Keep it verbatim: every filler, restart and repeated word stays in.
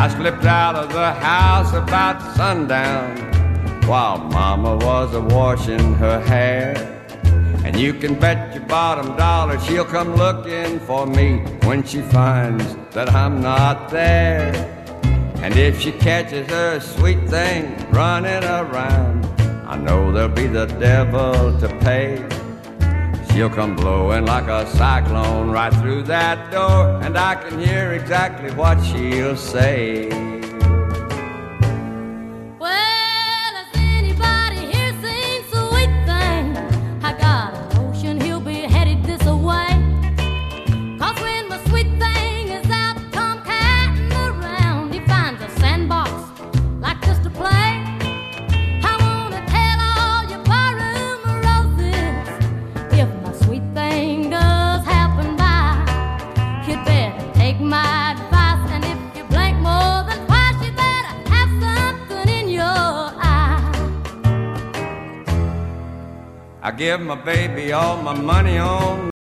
I slipped out of the house about sundown while Mama was a-washing her hair. And you can bet your bottom dollar she'll come looking for me when she finds that I'm not there. And if she catches her sweet thing running around, I know there'll be the devil to pay. She'll come blowing like a cyclone right through that door, and I can hear exactly what she'll say. Well, has anybody here seen Sweet Thing? I got a notion he'll be headed this way. 'Cause when my sweet thing is out tomcatting around, he finds a sandbox like just a play. I wanna tell all you barroom roses, if my sweet thing does happen by, you'd better take my advice, and if you blink more than twice, you better have something in your eye. I give my baby all my money on